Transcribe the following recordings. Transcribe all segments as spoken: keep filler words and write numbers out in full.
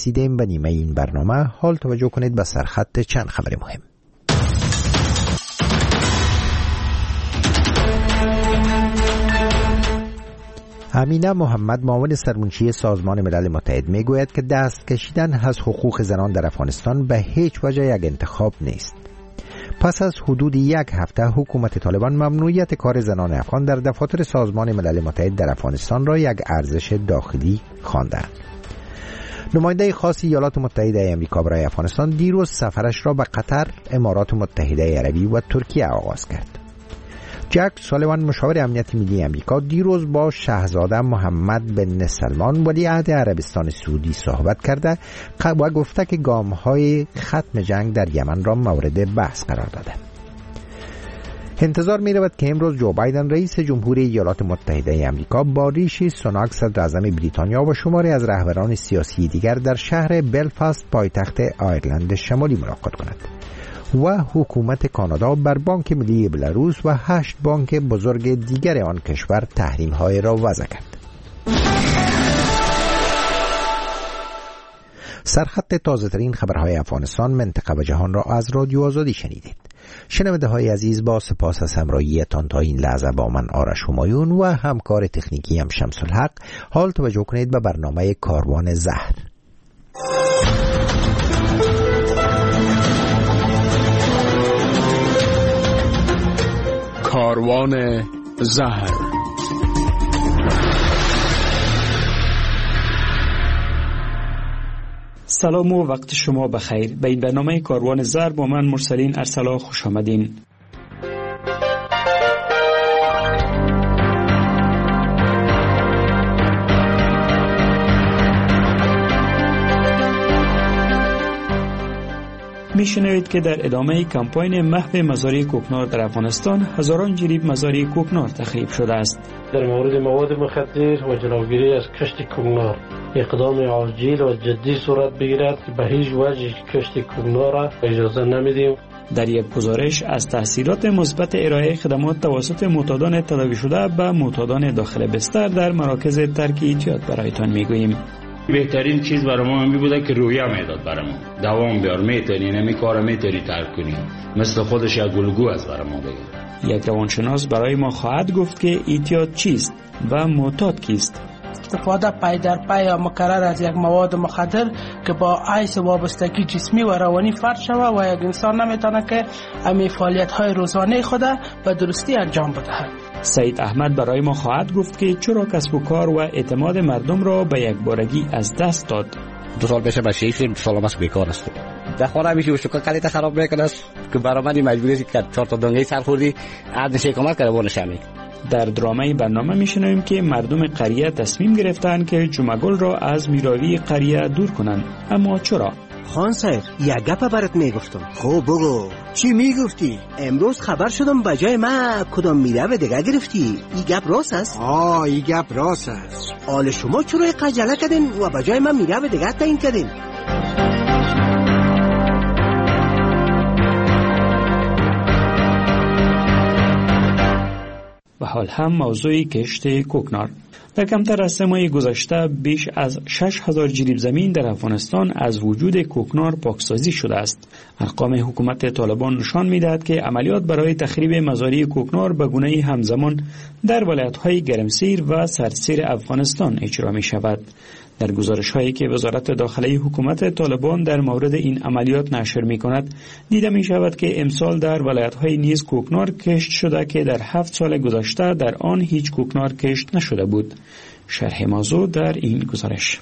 رسیدیم به نیمه این برنامه. حال توجه کنید به سرخط چند خبر مهم. امینه محمد، معاون سرمنشی سازمان ملل متحد، میگوید که دست کشیدن از حقوق زنان در افغانستان به هیچ وجه یک انتخاب نیست. پس از حدود یک هفته حکومت طالبان ممنوعیت کار زنان افغان در دفاتر سازمان ملل متحد در افغانستان را یک ارزش داخلی خواندند. نماینده خاص ایالات متحده آمریکا برای افغانستان دیروز سفرش را به قطر، امارات متحده عربی و ترکیه آغاز کرد. جک سالیوان، مشاور امنیت ملی آمریکا، دیروز با شاهزاده محمد بن سلمان ولیعهد عربستان سعودی صحبت کرده و گفته که گام‌های ختم جنگ در یمن را مورد بحث قرار داده. انتظار می رود که امروز جو بایدن رئیس جمهوری ایالات متحده آمریکا با ریشی سوناک صدر اعظم بریتانیا و شماری از رهبران سیاسی دیگر در شهر بلفاست پایتخت آیرلند شمالی ملاقات کند و حکومت کانادا بر بانک ملی بلاروس و هشت بانک بزرگ دیگر آن کشور تحریم‌های را وضع کرد. سرخط تازه‌ترین خبرهای افغانستان، منطقه و جهان را از رادیو آزادی شنیدید. شنونده های عزیز، با سپاس از همراهیتان تا این لحظه با من آرش همایون و همکار تکنیکی هم شمس الحق. حال توجه کنید به برنامه کاروان زهر. کاروان زهر. سلام و وقت شما بخیر. به این برنامه کاروان زهر با من مرسلین ارسلا خوش آمدین. میشنوید که در ادامه کمپاین محو مزاری کوکنار در افغانستان هزاران جریب مزاری کوکنار تخریب شده است. در مورد مواد مخدر و جلوگیری از کشت کوکنار اقدام عاجل و جدی صورت بگیرد که به هیچ وجه کشت کوکنار را اجازه نمیدیم. در یک گزارش از تاثیرات مثبت ارائه خدمات توسط معتادان تداوی شده به معتادان داخل بستر در مراکز ترک اعتیاد برایتان میگوییم. بهترین چیز برای ما همین بوده که رویه میداد برای ما، دوام بیار، میتونی نمی کار میتونی ترک کنی، مثل خودش یک گلگو از برای ما بگیر. یک روانشناس برای ما خواهد گفت که اعتیاد چیست و معتاد کیست. استفاده پای در پای یا مکرر از یک مواد مخدر که با عیس وابستگی جسمی و روانی فرد شود و یک انسان نمیتونه که امی فعالیت های روزانه خود به درستی انجام بدهد. سید احمد برای ما خواهد گفت که چرا کسب و کار و اعتماد مردم را به یک بارگی از دست داد. دو سال پیش بچه‌ای شدیم، دو سال است بیکار است. در خانه میشه و شکر کلیت خراب میکنه که برای من مجبوری است که چهار تا دنگه سر خوردی عاد نشه کمک کنه بونه شمی. در درامه برنامه میشنویم که مردم قریه تصمیم گرفتند که جمعگل را از میراوی قریه دور کنند. اما چرا؟ خان سیر، یک گپ برات میگفتم. خب بگو. چی میگفتی؟ امروز خبر شدم بجای ما کدام میراوی دیگه گرفتی. این گپ راست است؟ آه، این گپ راست است. حال شما چرا قجله کردین و بجای ما میراوی دیگه تعیین کردین؟ به حال هم موضوع کشت کوکنار. در کمتر از سه ماه گذشته بیش از شش هزار جریب زمین در افغانستان از وجود کوکنار پاکسازی شده است. ارقام حکومت طالبان نشان می‌دهد که عملیات برای تخریب مزاری کوکنار به گونه‌ای همزمان در ولایت‌های گرمسیر و سردسیر افغانستان اجرا می‌شود. در گزارش‌هایی که وزارت داخلی حکومت طالبان در مورد این عملیات نشر می‌کند، دیده می‌شود که امسال در ولایت‌های نیز کوکنار کشت شده که در هفت سال گذشته در آن هیچ کوکنار کشت نشده بود. شرح موضوع در این گزارش.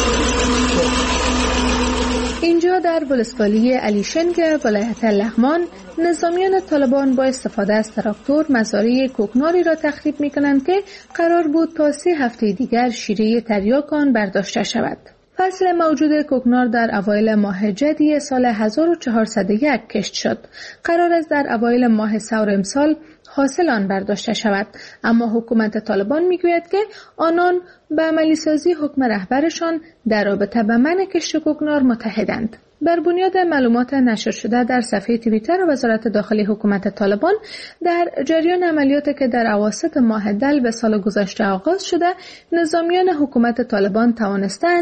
اینجا در ولسوالی علیشنگ ولایت لغمان نظامیان طالبان با استفاده از تراکتور مزارع کوکناری را تخریب می‌کنند که قرار بود تا سه هفته دیگر شیره تریاک آن برداشته شود. فصل موجود کوکنار در اوایل ماه جدی سال هزار و چهارصد و یک کشت شد. قرار است در اوایل ماه سور امسال حاصل آن برداشته شود، اما حکومت طالبان میگوید که آنان به عملی سازی حکم رهبرشان در رابطه با منع کشت کوکنار متحدند. بر بنیاد معلومات نشر شده در صفحه توییتر وزارت داخلی حکومت طالبان، در جریان عملیاتی که در اواسط ماه دلو سال گذشته آغاز شده، نظامیان حکومت طالبان توانستند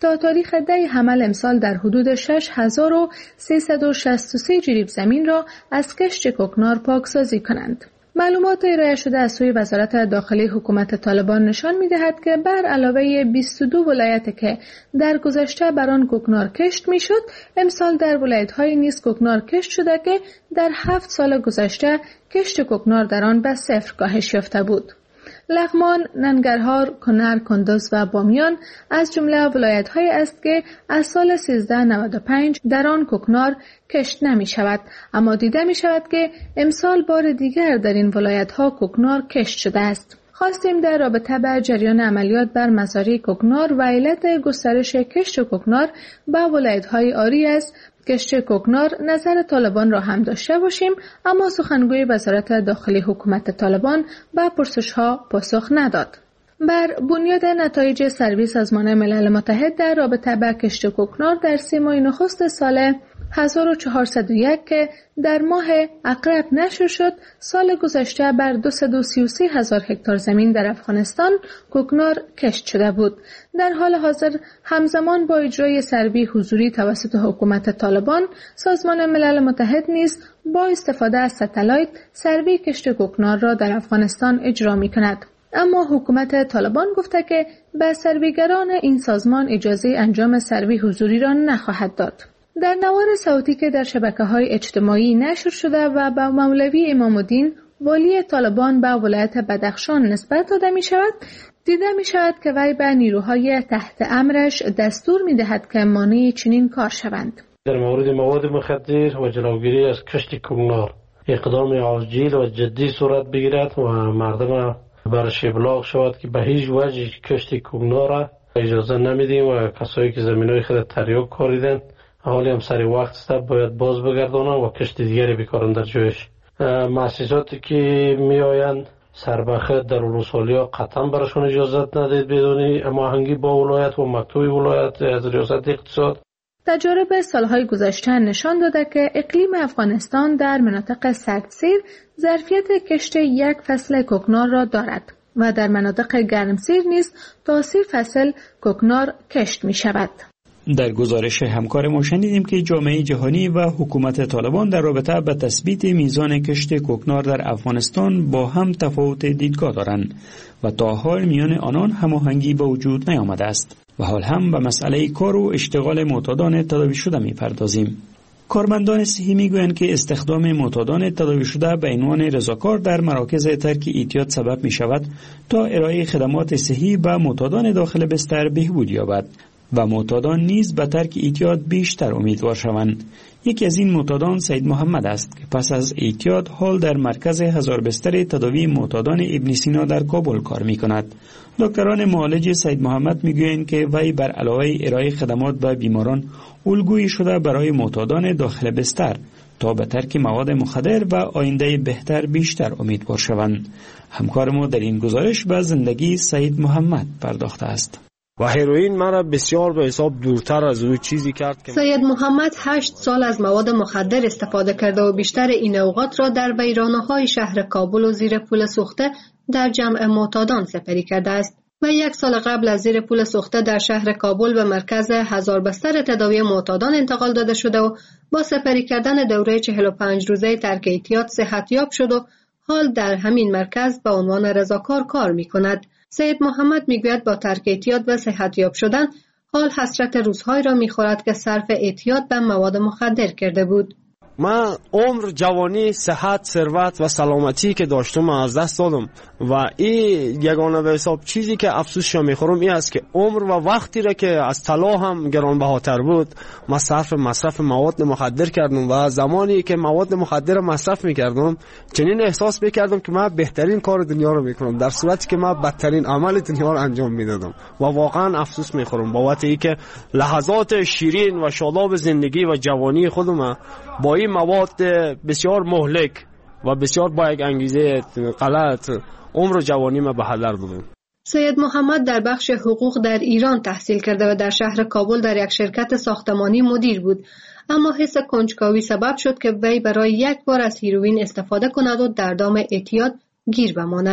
تا تاریخ ده حمل امسال در حدود شش هزار و سیصد و شصت و سه جریب زمین را از کشت کوکنار پاکسازی کنند. معلومات ارائه شده از سوی وزارت داخلی حکومت طالبان نشان می‌دهد که بر علاوه بیست و دو ولایت که در گذشته بر آن کوکنار کشت می‌شد، امسال در ولایت‌های نیز کوکنار کشت شده که در هفت سال گذشته کشت کوکنار در آن به صفر کاهش یافته بود. لغمان، ننگرهار، کنر، کندز و بامیان از جمله ولایت‌هایی است که از سال سیزده نود و پنج در آن کوکنار کشت نمی شود، اما دیده می شود که امسال بار دیگر در این ولایت‌ها کوکنار کشت شده است. خواستیم در رابطه با جریان عملیات بر مزارع کوکنار و علت گسترش کشت کوکنار به ولایت‌های عاری است کشت کوکنار نظر طالبان را هم داشته باشیم، اما سخنگوی وزارت داخلی حکومت طالبان به پرسش‌ها پاسخ نداد. بر بنیاد نتایج سروی سازمان ملل متحد در رابطه با کشت کوکنار در سه ماه نخست سال هزار و چهارصد و یک که در ماه عقرب نشر شد، سال گذشته بر دویست و سی و سه هزار هکتار زمین در افغانستان کوکنار کشت شده بود. در حال حاضر همزمان با اجرای سروی حضوری توسط حکومت طالبان، سازمان ملل متحد نیز با استفاده از ستلایت سروی کشت کوکنار را در افغانستان اجرا می کند. اما حکومت طالبان گفته که به سرویگران این سازمان اجازه انجام سروی حضوری را نخواهد داد. در نوار صوتی که در شبکه‌های اجتماعی نشر شده و با مولوی امام الدین والی طالبان به ولایت بدخشان نسبت داده می شود، دیده می شود که وی به نیروهای تحت امرش دستور می دهد که مانع چنین کار شوند. در مورد مواد مخدر و جلوگیری از کشت کوکنار اقدام عاجل و جدی صورت بگیرد و مردم برش ابلاغ شود که به هیچ وجه کشت کوکنار را اجازه نمیدیم و کسایی که زمینای خود تریاک کاریدن حالی هم سری وقت است باید باز بگردانند و کشت دیگری بکارن در جایش. مؤسساتی که می آیند سربخت در ولسوالی‌ها قطعا براشون اجازت ندید بدون هماهنگی با ولایت و مکتوب ولایت از ریاست اقتصاد. تجارب سالهای گذشته نشان داده که اقلیم افغانستان در مناطق سردسیر ظرفیت کشت یک فصل کوکنار را دارد و در مناطق گرمسیر نیز تا سی فصل کوکنار کشت می شود. در گزارش همکار ما شنیدیم که جامعه جهانی و حکومت طالبان در رابطه با تثبیت میزان کشت کوکنار در افغانستان با هم تفاوت دیدگاه دارند و تا حال میان آنان هماهنگی به وجود نیامده است و حال هم به مسئله کار و اشتغال معتادان تداوی شده میپردازیم. کارمندان صحی میگویند که استخدام معتادان تداوی شده به عنوان رضاکار در مراکز ترک اعتیاد سبب می شود تا ارائه خدمات صحی به معتادان داخل بستر بهبود یابد و معتادان نیز به ترک اعتیاد بیشتر امیدوار شوند. یکی از این معتادان سید محمد است که پس از اعتیاد حال در مرکز هزار بستر تداوی معتادان ابن سینا در کابل کار می کند. دکتران معالج سید محمد می گویند که وی بر علاوه ارائه خدمات به بیماران الگویی شده برای معتادان داخل بستر تا به ترک مواد مخدر و آینده بهتر بیشتر امیدوار شوند. همکار ما در این گزارش به زندگی سید محمد پرداخته است. و هیروئین مرا بسیار به حساب دورتر از او چیزی کرد که سید محمد هشت سال از مواد مخدر استفاده کرده و بیشتر این اوقات را در ویرانه‌های شهر کابل و زیر پل سوخته در جمع معتادان سپری کرده است و یک سال قبل از زیر پل سوخته در شهر کابل به مرکز هزار بستر تداوی معتادان انتقال داده شده و با سپری کردن دوره چهل و پنج روزه ترک اعتیاد صحتیاب شد و حال در همین مرکز به عنوان رضاکار کار می کند. سید محمد میگوید با ترک اعتیاد و صحتیاب شدن حال حسرت روزهایی را میخورد که صرف اعتیاد به مواد مخدر کرده بود. من عمر، جوانی، صحت، ثروت و سلامتی که داشتم از دست دادم و این یگانه به حساب چیزی که افسوسش میخورم این است که عمر و وقتی را که از طلا هم گرانبهاتر بود من صرف مصرف مواد مخدر کردم و زمانی که مواد مخدر مصرف میکردم چنین احساس میکردم که من بهترین کار دنیا رو میکنم در صورتی که من بدترین عمل دنیا رو انجام میدادم و واقعا افسوس میخورم بابت اینکه لحظات شیرین و شاداب زندگی و جوانی خودم با این مواد بسیار مهلک و بسیار با یک انگیزه غلط عمر و جوانی ما به هدر دادم. سید محمد در بخش حقوق در ایران تحصیل کرده و در شهر کابل در یک شرکت ساختمانی مدیر بود، اما حس کنجکاوی سبب شد که وی برای یک بار از هیروئین استفاده کند و در دام اعتیاد گیر بماند.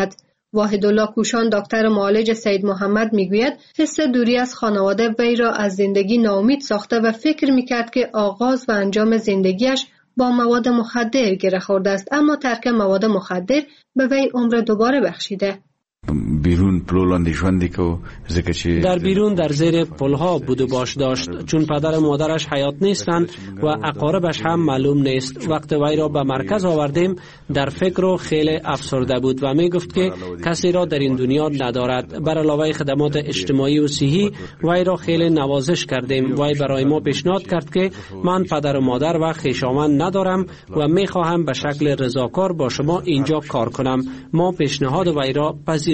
واحدالله کوشان دکتر معالج سید محمد میگوید حس دوری از خانواده وی را از زندگی ناامید ساخته و فکر میکرد که آغاز و انجام زندگیش با مواد مخدر گره خورده است، اما ترک مواد مخدر به وی عمر دوباره بخشیده. بیرون پلولاندی شوندی که در بیرون در زیر پلها بود و باش داشت، چون پدر و مادرش حیات نیستند و اقاربش هم معلوم نیست. وقت وی را به مرکز آوردیم در فکر و خیلی افسرده بود و می گفت که کسی را در این دنیا ندارد. بر علاوه خدمات اجتماعی و صحی وی را خیلی نوازش کردیم. وی برای ما پیشنهاد کرد که من پدر و مادر و خویشاوند ندارم و می خواهم به شکل رضاکار با شما اینجا کار کنم. ما پیشنهاد وی را پذیرفتیم.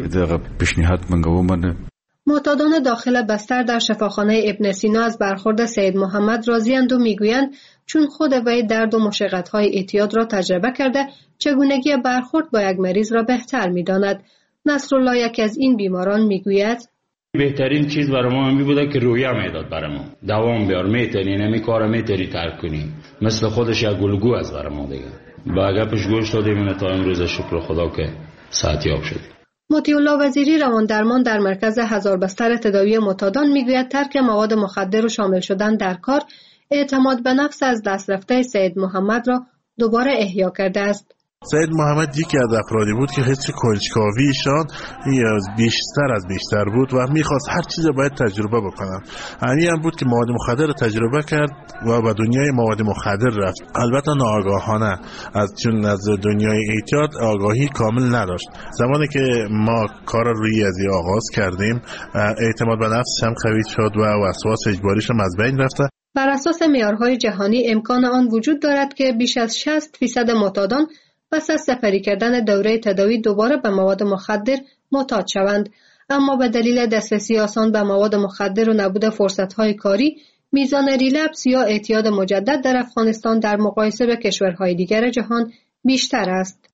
معتادان داخل بستر در شفاخانه ابن سینا از برخورد سید محمد راضی‌اند و میگویند چون خود وی درد و مشقت‌های اعتیاد را تجربه کرده چگونگی برخورد با یک مریض را بهتر می‌داند. نصرالله یکی از این بیماران میگوید بهترین چیز برای ما همین بوده که رویه میداد برای ما. دوام بیار، میتونی نمی کار میتونی ترک کنی. مثل خودش یک گلگو از برای ما دیگه. با گپش گوش دادیم تا امروز شکر خدا که صحتیاب شد. مطیع الله وزیری روان درمان در مرکز هزار بستر تداوی معتادان میگوید ترک مواد مخدر و شامل شدن در کار اعتماد به نفس از دست رفته سید محمد را دوباره احیا کرده است. سید محمد یکی از افرادی بود که حس کنجکاویشان بیشتر از بیشتر بود و میخواست هر چیز باید تجربه بکنن. همین هم بود که مواد مخدر رو تجربه کرد و به دنیای مواد مخدر رفت. البته ناآگاهانه، از چون از دنیای اعتیاد آگاهی کامل نداشت. زمانی که ما کار روی ازی آغاز کردیم اعتماد به نفس هم قوی شد و وسواس اجباریش هم از بین رفت. بر اساس معیارهای جهانی امکان آن وجود دارد که بیش از شصت درصد معتادان پس از سپری کردن دوره تداوی دوباره به مواد مخدر معتاد شوند، اما به دلیل دسترسی آسان به مواد مخدر و نبود فرصت‌های کاری میزان ریلپس یا اعتیاد مجدد در افغانستان در مقایسه به کشورهای دیگر جهان بیشتر است.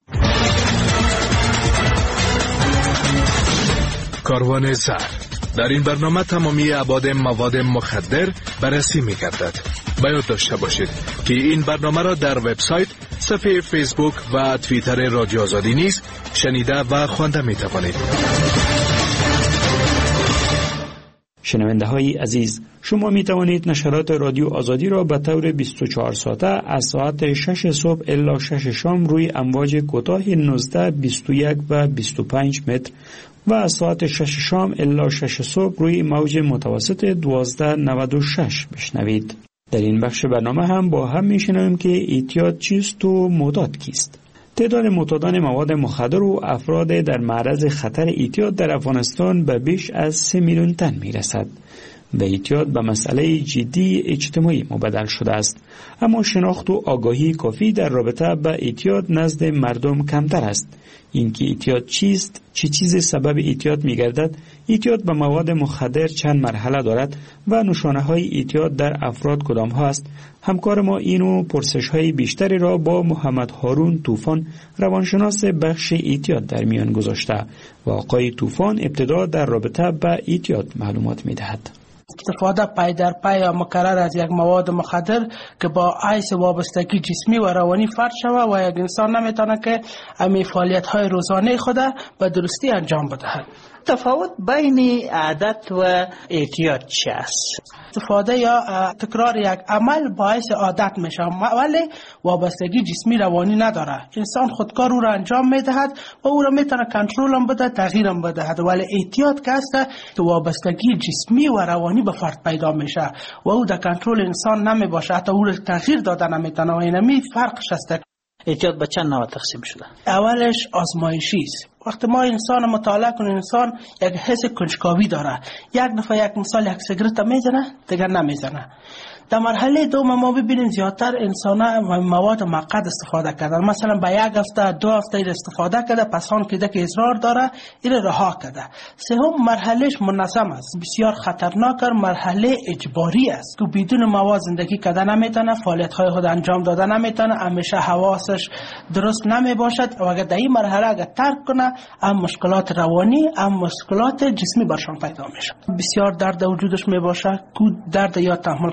کاروان زهر در این برنامه تمامی ابعاد مواد مخدر بررسی می‌گردد. باید داشته باشید که این برنامه را در وبسایت، صفحه فیسبوک و توییتر رادیو آزادی نیز شنیده و خوانده می توانید. شنونده های عزیز، شما می توانید نشرات رادیو آزادی را به طور بیست و چهار ساعته از ساعت شش صبح الی شش شام روی امواج کوتاه نوزده، بیست و یک و بیست و پنج متر و از ساعت شش شام الی شش صبح روی موج متوسط دوازده نود و شش بشنوید. در این بخش برنامه هم با هم میشنویم که اعتیاد چیست و معتاد کیست. تعداد معتادان مواد مخدر و افراد در معرض خطر اعتیاد در افغانستان به بیش از سه میلیون تن میرسد و اعتیاد به مسئله جدی اجتماعی مبدل شده است، اما شناخت و آگاهی کافی در رابطه با اعتیاد نزد مردم کمتر است. اینکه اعتیاد چیست، چه چیز سبب اعتیاد می‌گردد، اعتیاد به مواد مخدر چند مرحله دارد و نشانه های اعتیاد در افراد کدام ها است. همکار ما اینو پرسش های بیشتری را با محمد هارون طوفان روانشناس بخش اعتیاد در میان گذاشته و آقای طوفان ابتدا در رابطه با اعتیاد معلومات می‌دهد. استفاده پای در پای یا مکرر از یک مواد مخدر که با عیس وابستگی جسمی و روانی فرد شود و یک انسان نمیتونه که امی فعالیت های روزانه خود به درستی انجام بدهد. تفاوت بین عادت و اعتیاد چی است؟ استفاده یا تکرار یک عمل باعث عادت میشه ولی وابستگی جسمی روانی نداره. انسان خودکار او را انجام میدهد و او را میتونه کنترل هم بده، تغییر هم بدهد، ولی اعتیاد که است که وابستگی جسمی و روانی به فرد پیدا میشه و او در کنترل انسان نمیباشه، حتی او را تغییر داده نمیتونه و اینمی فرقش است. اعتیاد به چند نوع تقسیم شده؟ اولش آزمایشی است. وقتی ما انسان مطالعه کنیم، انسان یک حس کنجکاوی داره. یک دفعه یک مثال یک سیگرت میزنه، دیگر نمیزنه. در مرحله دوم ما ببینیم زیادتر انسان مواد مقعد استفاده کردن، مثلا به یک هفته دو هفته این استفاده کرده، پس آن که که اصرار داره این رها کرده. سوم مرحلهش منظم است، بسیار خطرناک مرحله اجباری است که بدون مواد زندگی کردن نمیتونه، فعالیت های خود انجام دادن نمیتونه، همیشه حواسش درست نمی باشد و اگر در این مرحله اگر ترک کنه هم مشکلات روانی هم مشکلات جسمی برشان پیدا میشه. بسیار درد وجودش می باشه، کو درد یا تحمل کردن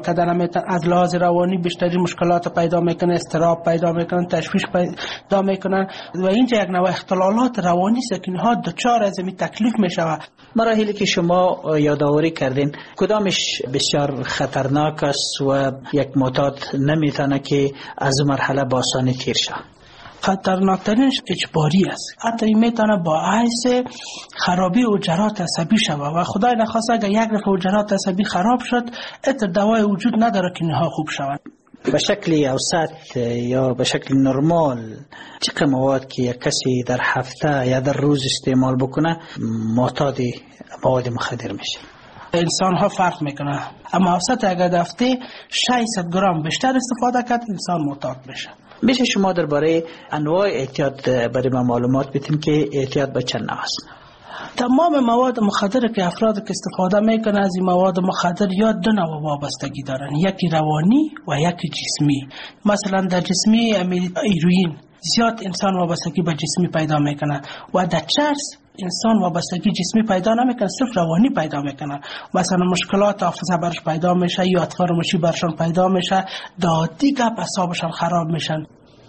میکنه، از لحاظ روانی بیشتری مشکلات پیدا میکنه، استراب پیدا میکنن، تشویش پیدا میکنن و اینجا یک نوع اختلالات روانی است که اینها دچار از این تکلیف میشوند. مراحلی که شما یادآوری کردین کدامش بسیار خطرناک است و یک معتاد نمیتونه که از مرحله با آسانی تیر شود؟ خطرناکترینش اجباری است. حتی این میتونه باعث خرابی حجرات عصبی شود و خدای نخواست اگر یک دفعه حجرات عصبی خراب شد اتر دوای وجود نداره که اینها خوب شوند. به شکل اوسط یا به شکل نرمال چقدر مواد که یک کسی در هفته یا در روز استعمال بکنه معتاد مواد مخدر میشه؟ انسان ها فرق میکنه، اما اوسط اگر در هفته ششصد گرم بیشتر استفاده کرد انسان معتاد میشه. میشه شما درباره انواع اعتیاد برای ما معلومات بدین که اعتیاد به چند نوع است؟ تمام مواد مخدر که افراد که استفاده میکنن از این مواد مخدر یا دو نوع وابستگی دارن، یکی روانی و یکی جسمی. مثلا در جسمی هیروئین زیاد انسان وابستگی به جسمی پیدا میکنه و در چرس انسان وابستگی جسمی پیدا نمیکنه، صرف روانی پیدا میکنه. مثلا مشکلات حافظه برش پیدا میشه، یاد فراموشی برشان پیدا میشه، دادی گپ اعصابشان خراب میشن.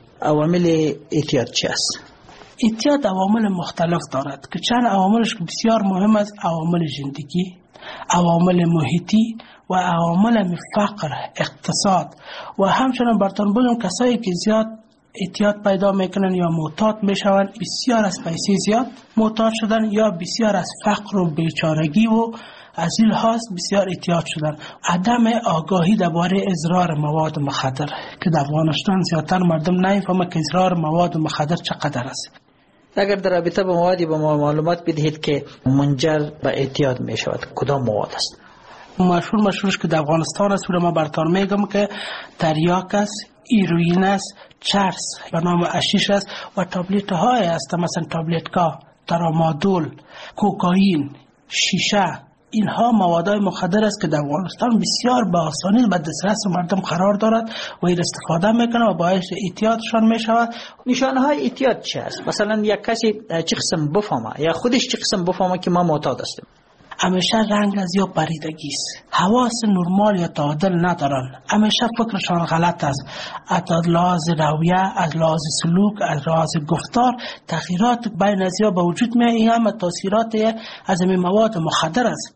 عوامل اعتیاد چی است؟ اعتیاد عوامل مختلف دارد که چند عواملش بسیار مهم است: عوامل زندگی، عوامل محیطی و عوامل فقر، اقتصاد. و همچنین براتون بگم کسایی که زیاد اعتیاد پیدا میکنن یا معتاد میشون بسیار از پیسه زیاد معتاد شدن یا بسیار از فقر و بیچارگی و از این لحاظ بسیار اعتیاد شدن. عدم آگاهی درباره اضرار مواد مخدر که در افغانستان زیادتر مردم نمیفهمند که اضرار مواد مخدر چقدر است. اگر در رابطه با موادی با ما معلومات بدهید که منجر به اعتیاد می شود، کدام مواد است؟ مشهور مشهورش که در افغانستان است و ما براتون میگم که تریاک است، هیروئین است، چرس به نام حشیش است و تابلت های است، مثلا تابلتکا، ترامادول، کوکائین، شیشه. اینها موادهای مخدر است که در افغانستان بسیار به آسانی به دسترس مردم قرار دارد و این استفاده میکنه و باعث اعتیادشان میشود. نشانه های اعتیاد چی است؟ مثلا یک کسی چه قسم بفهمه یا خودش چه قسم بفهمه که ما معتاد هستیم؟ همیشه رنگ از یا پریدگی است، حواس نرمال یا تعادل ندارن، همیشه فکرشان غلط است، از لحاظ رویه، از لحاظ سلوک، از لحاظ گفتار تغییرات بین از یا به وجود میاد. این هم تاثیرات از این مواد مخدر است.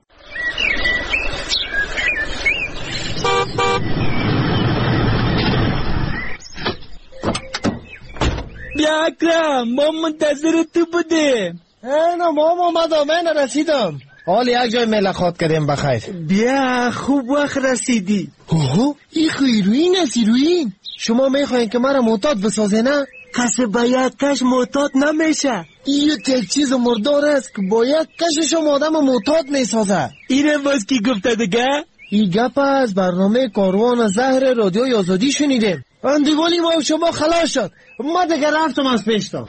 بیا اکرم، ما منتظر تو بودیم. اینا ما اومدم، من رسیدم. حال یک جای ملاقات کردیم بخیر. بیا خوب وقت رسیدی. اوه این هیروئین است. هیروئین شما میخواین که مرا معتاد بسازه نه؟ کسی باید کش معتاد نمیشه. این یک چیز مردار است که باید کشش آدم معتاد میسازه. اینه باز کی گفته دیگه؟ این گپ از برنامه کاروان زهر رادیوی آزادی شنیدیم. اندیوالی ما شما خلاص شد، ما دیگه رفتم از پیشتا.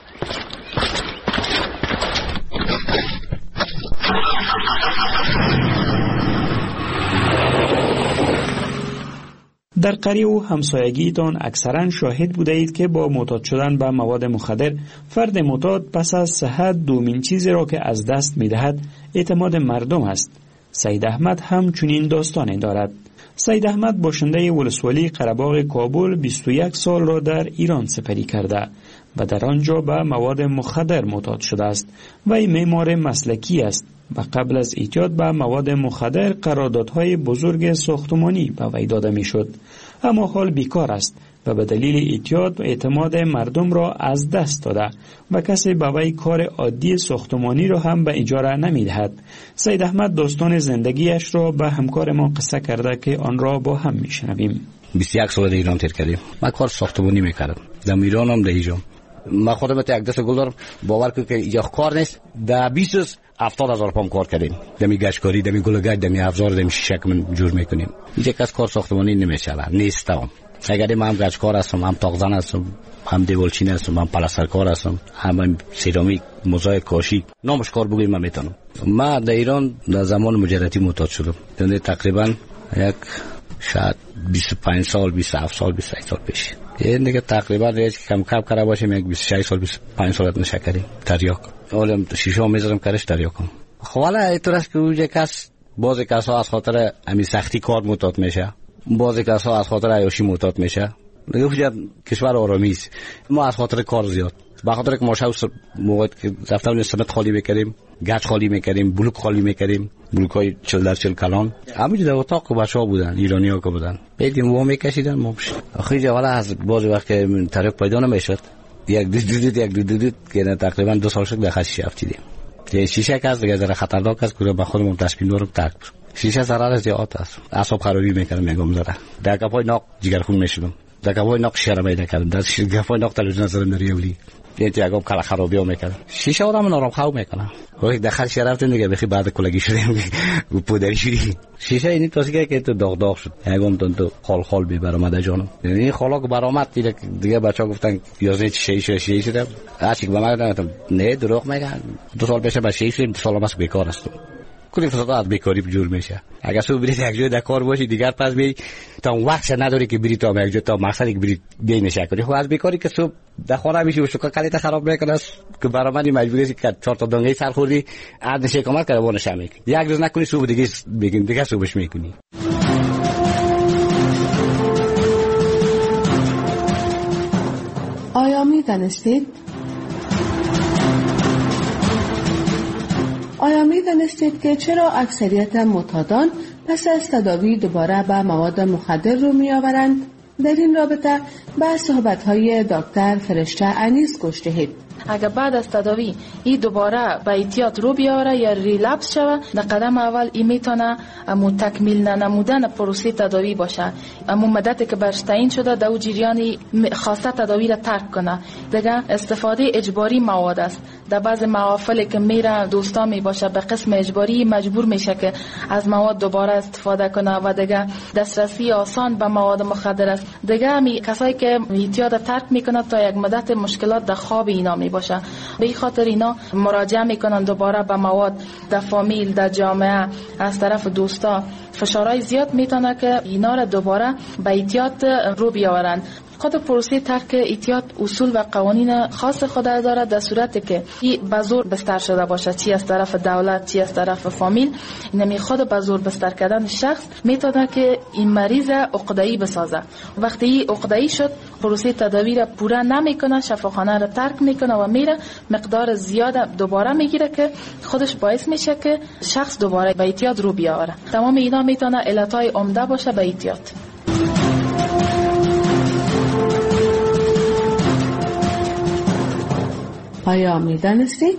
در قریه و همسایگیتان اکثرا شاهد بوده اید که با معتاد شدن به مواد مخدر فرد معتاد پس از صحت دومین چیزی را که از دست می دهد اعتماد مردم است. سید احمد هم چنین داستانی دارد. سید احمد باشنده ولسوالی قره‌باغ کابل بیست و یک سال را در ایران سپری کرده و در آنجا به مواد مخدر معتاد شده است و این معمار مسلکی است و قبل از اعتیاد به مواد مخدر قراردادهای بزرگ ساختمانی به وی داده میشد، اما حال بیکار است و به دلیل اعتیاد اعتماد مردم را از دست داده و کسی به وی کار عادی ساختمانی را هم به اجاره نمیدهد. سید احمد داستان زندگیش را به همکار ما قصه کرده که آن را با هم میشنویم. بیست و یک سال در ایران تیر کردیم. من کار ساختمانی میکردم در ایران هم در اینجا. من خودم یک دست گل دارم، باور کنید که اینجا کار نیست. در بیست هفتاد هزار پام کار کردیم، دمی گشکاری، دمی گلگشت، دمی افزار، دمی شیشه که من جور میکنیم. اینجا کس کار ساختمانی نمیشه، نیستم. اگر من هم گشکار هستم، هم تاقزن هستم، هم دیوالچین هستم، هم پلاسترکار هستم، هم سرامیک، موزاییک، کاشی، نامش کار بگویم من میتونم. من در ایران در زمان مجردی معتاد شدم. یعنی تقریبا یک شاید بیست و پنج سال، بیست و هفت سال، بیست و هشت سال پیش. این دیگه تقریبا ریج کم کم کرده باشیم یک بیست و شش سال، بیست و پنج سال نشکریم تریاک. اولم شیشه میذارم کارش تریاکم. خب حالا اینطور است که اونجا کس باز کسا از خاطر همین سختی کار معتاد میشه. بعضی کسا از خاطر عیاشی معتاد میشه. دیگه کشور آرامی است. ما از خاطر کار زیاد، به خاطر که ما شب موقع که رفتم سمت خالی میکردیم، گچ خالی میکردیم، بلوک خالی میکردیم، بلوک های چل در چل کلان. همینجور در اتاق که بچه ها بودن، ایرانی ها که بودن، بیدیم وا میکشیدن. ما آخری جوالا از بعضی وقت که طریق پیدا نمیشد، یک دو دو دو یک دو دو دو که تقریبا دو سال شد در خشیش افتیدیم. یه شیشه که از دیگه ذره خطرناک است که به خودمون تصمیم دارم ترک کنم. شیشه ضرر زیاد است، اعصاب خرابی میکنه. میگم ذره در گپای ناق جگرخون میشدم، در گپای ناق شرم پیدا کردم، در گپای ناق تلویزیون نظرم دریولی یه تیاگم کلا خرابی ها میکنه. شیشه آدم نارم خواب میکنه. وقتی داخل شرفتیم دیگه بخی بعد کلگی شدیم و پودری شدیم. شیشه اینی توصیه که تو داغ داغ شد، یکم تون تو خال خال بی برآمده جانم. این خالا که برآمد دیگه دیگه بچه‌ها گفتن یازده شیشه شیشه شده. هرچی به من گفتم نه دروغ میگن. دو سال پیش با شیشه دو سال بس بیکار است. کلی فساد بیکاری جور میشه. اگه تو برید یک جای در کار باشی دیگر پس می تا وقت نداری که بری تا یک جای تا مقصدی که بری دی نشه کنی. خب از بیکاری که صبح در خانه میشی و شوکا کلیت خراب میکنه که برآمدی مجبوری که چهار تا دنگه سر خوردی عاد نشه کمک کرده وانه شمی. یک روز نکنی صبح دیگه بگین دیگه صبحش میکنی. آیا میدانستید آیا می دانستید که چرا اکثریت معتادان پس از تداوی دوباره به مواد مخدر رو می آورند؟ در این رابطه به صحبت‌های دکتر فرشته انیس گوش دهید. اگر بعد از تداوی این دوباره به اعتیاد رو بیاره یا ریلپس شوه، در قدم اول این میتونه امو تکمیل ننمودن پروسه تداوی باشه. امو مدتی که برش تعیین شده در او جریانی خواسته تداوی را ترک کنه. دیگه استفاده اجباری مواد است. در بعض محافلی که میره دوستا می باشه به قسم اجباری مجبور میشه که از مواد دوباره استفاده کنه و دیگه دسترسی آسان به مواد مخدر است. دیگه می کسایی که اعتیاد ترک میکنه تا یک مدت مشکلات در خواب اینا می باشه. به این خاطر اینا مراجعه میکنن دوباره به مواد. در فامیل، در جامعه، از طرف دوستا فشارهای زیاد میتونه که اینا را دوباره به اعتیاد رو بیاورن. خود پروسه ترک اعتیاد اصول و قوانین خاص خود داره، در صورتی که این به زور بستر شده باشه، چی از طرف دولت چی از طرف فامیل. اینمی خود به زور بستر کردن شخص میتونه که این مریض عقده‌ای بسازه. وقتی این عقده‌ای شد پروسه تداوی را پورا نمیکنه، شفاخانه را ترک میکنه و میره مقدار زیاد دوباره میگیره که خودش باعث میشه که شخص دوباره به اعتیاد رو بیاره. تمام اینا میتونه علتهای عمده باشه به اعتیاد. آیا می دانستید؟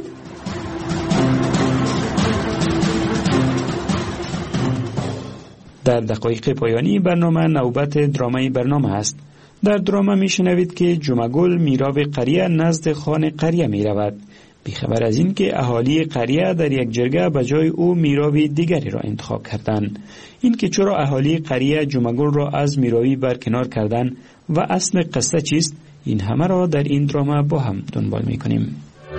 در دقایق پایانی برنامه نوبت درامای برنامه است. در درامه می شنوید که جمعگل میراب قریه نزد خان قریه می رود. بیخبر از این که اهالی قریه در یک جرگه به جای او میرابی دیگری را انتخاب کردند. این که چرا اهالی قریه جمعگل را از میرابی برکنار کردند و اصل قصه چیست، این همه را در این درامه با هم دنبال می کنیم.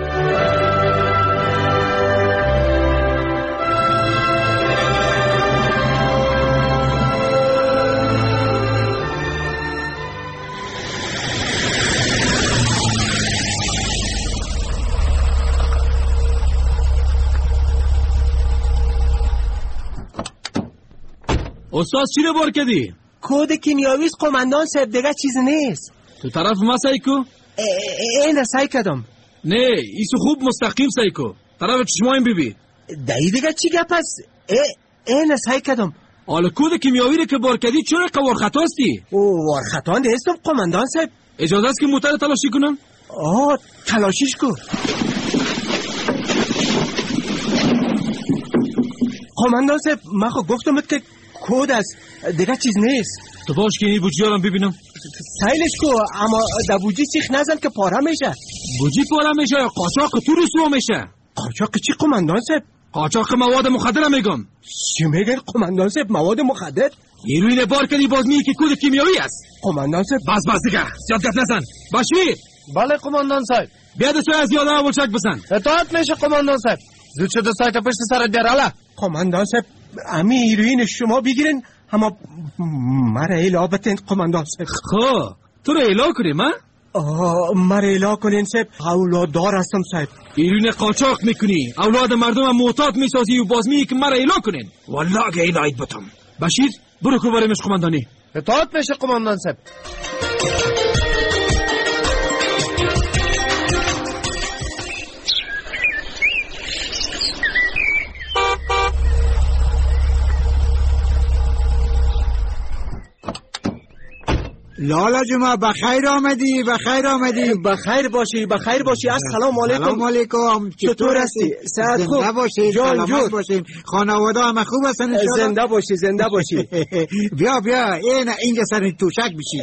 استاد چی رو بار کردی؟ کود کیمیاویست قماندان صاحب، دیگه چیز نیست. تو طرف ما سایکو؟ اینه سعی کردم. نه ایسو خوب مستقیم سایکو، طرف چشمایم بیبی. دایی دیگه چی گپ است؟ اینه سعی کردم. حالا کود کیمیاوی رو که بار کردی چرا قوار خطاستی؟ او وار خطا نیستم قماندان صاحب. اجازه است که موتر تلاشی کنم؟ آه تلاشیش کن. قماندان صاحب من خود گفتمت که کود است، دیگه چیز نیست. تو باش که این بوجی هارم ببینم. سایلش کو، اما در بوجی سیخ نزن که پاره میشه. بوجی پاره میشه یا قاچاق تو رسوا میشه؟ قاچاق چی قماندان صاحب؟ قاچاق مواد مخدر میگم. چی میگن قماندان صاحب؟ مواد مخدر؟ نیروی بار کردی باز میگی که کود کیمیاوی است. قماندان صاحب بس بس دیگه زیاد گپ نزن. باشی؟ بله قماندان صاحب. بیا دستو از یاد اولچک بزن. اطاعت میشه قماندان صاحب. زود شده سایت پشت سرت بیار. حالا قماندان صاحب امی هیروین شما بگیرین اما مرا ایلا بتین قماندان صاحب. خب تو رو ایلا کنیم ها؟ آه مرا ایلا کنین صاحب، اولاد دار هستم صاحب. هیروین قاچاق میکنی، اولاد مردم معتاد میسازی و باز میگی که مرا ایلا کنین. والله اگه ایلایت بتم. بشیر برو کو بریمش قماندانی. اطاعت میشه قماندان صاحب. لالا جمعه بخیر آمدی بخیر آمدی. بخیر باشی بخیر باشی. السلام علیکم. سلام علیکم. چطور هستی؟ صحت خوب؟ زنده باشی. سلامت باشیم. خانواده همه خوب هستن ان شاء الله؟ زنده باشی زنده باشی. بیا بیا این اینجا سر توشک بشی.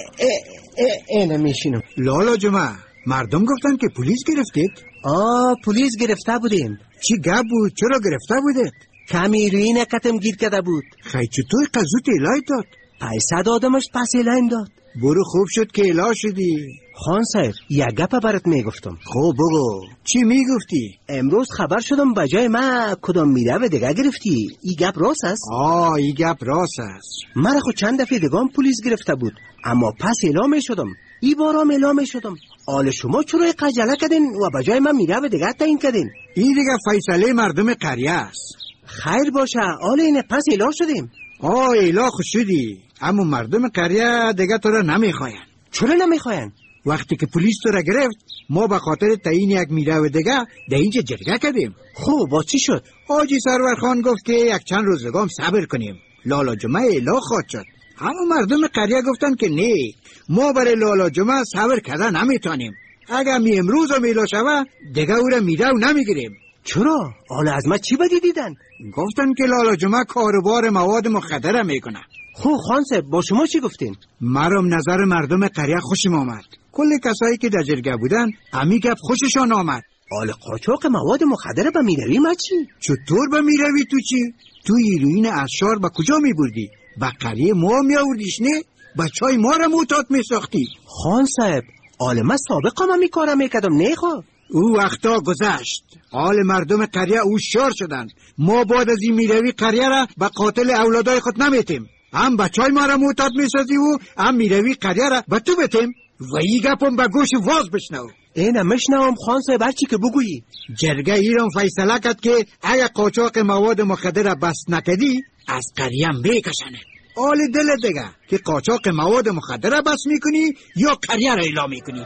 این میشینم. لالا جمعه مردم گفتن که پلیس گرفتید؟ آه پلیس گرفته بودیم. چی گپ بود؟ چرا گرفته بودید؟ کمی روی نکتم گیر کرده بود. خیلی چطور قضوت الهی داد؟ پیسه دادمش پس الهیم داد. برو خوب شد که اله شدی. خان صاحب یک گپ برات میگفتم. خب بگو چی میگفتی؟ امروز خبر شدم بجای ما کدام میره و دیگه گرفتی. این گپ راست است؟ آه این گپ راست است. مرا خود چند دفعه دیگه هم پلیس گرفته بود اما پس اله میشدم. ای بارم اله میشدم. آل شما چرا قجله کردین و بجای من میره و دیگه تعیین کردین؟ این دیگه فیصله مردم قریه است. خیر باشه آل اینه پس اله شدیم. آه اله خوش شدی اما مردم قریه دیگه تو را نمیخواین. چرا نمیخواین؟ وقتی که پلیس تو را گرفت ما به خاطر تعیین یک میره و دیگه در اینجا جرگه کردیم. خب با چی شد؟ حاجی سرور خان گفت که یک چند روز دیگه هم صبر کنیم. لالا جمعه اله خواهد شد. اما مردم قریه گفتن که نه ما برای لالا جمعه صبر کردن نمیتونیم. اگر می امروز هم اله شوه دیگه او را میره و نمیگیریم. چرا؟ حالا از ما چی بدی دیدن؟ گفتن که لالا جمعه کاروبار مواد مخدر میکنه. خب خان صاحب با شما چی گفتین؟ مرام نظر مردم قریه خوشم آمد. کل کسایی که در جرگه بودن امی گپ خوششان آمد. حال قاچاق مواد مخدر به میروی ما چی؟ چطور به میروی تو چی؟ تو هیروئین اشار با کجا میبردی؟ با قریه ما میآوردیش نه؟ بچهای ما را معتاد میساختی. خان صاحب حال ما سابقا ما میکارم میکردم نه خب. او وقتا گذشت. حال مردم قریه او شار شدند. ما بعد از این میروی قریه را به قاتل اولادای خود نمیتیم. هم بچهای ما را معتاد میسازی و هم میروی قریه را به تو بتیم. و این گپم به گوش واز بشنو. اینه مشنوم خان صاحب هرچی که بگویی. جرگه ایران فیصله کرد که اگه قاچاق مواد مخدر بس نکدی از قریه بکشنه. حال دل دیگه که قاچاق مواد مخدر بس میکنی یا قریه را اعلام میکنی.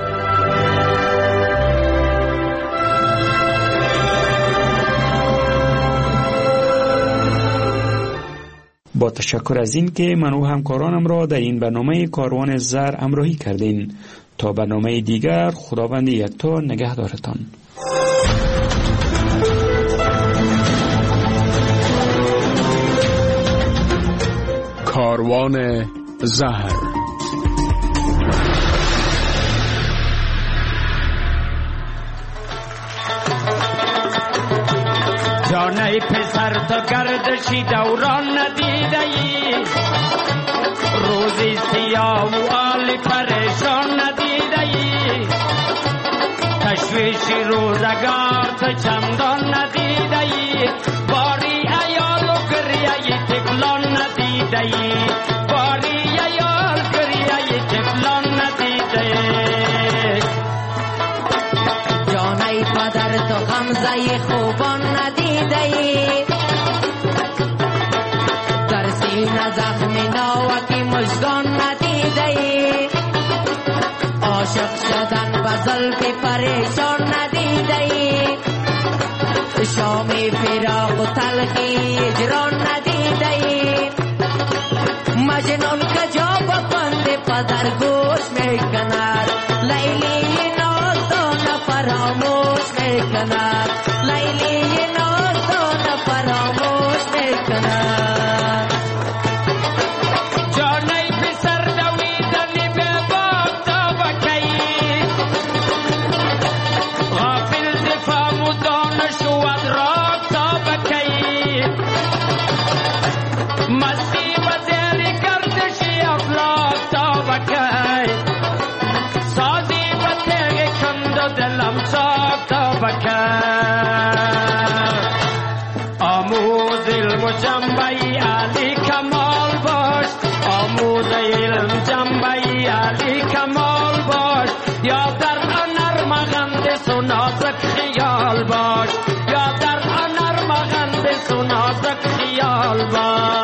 با تشکر از این که من و همکارانم را در این برنامه کاروان زر همراهی کردین. تا برنامه دیگر خداوند یکتا نگهدارتان. کاروان زهر. جانه پسر تو گردشی دوران ندیده ای، روزی سیاه و آلی پریشان ندیده ای، تشویش روزگار تو چندان ندیده ای، باری ایال و گریه تکلان ندیده ای، باری ایال گریه تکلان ندیده ای. جانه پدر تو غمزه خوبان ندیده ای، در سینه زخم ناوکی مژگان ندیده ای، عاشق شدن به زلف پریشان ندیده ای، شام فراق و تلخی اجران ندیده ای، مجنون کجا به پند پدر گوش میکند، لیلی نازدان فراموش میکند، لیلی نازدان فراموش میکند. جانه پسر دویدن به باغ تا بکی، غافل دفاع و دانش و ادراک تا بکی، مستی و زیر گردشی افلاک تا بکی، سازی و تیغ کند و دلم ساک تا بکی. آموز علم و جنبه علی کمال باش، آموز علم جنبه علی کمال باش، یا در هنر مغندس و نازک خیال باش، یا در هنر مغندس و نازک خیال باش.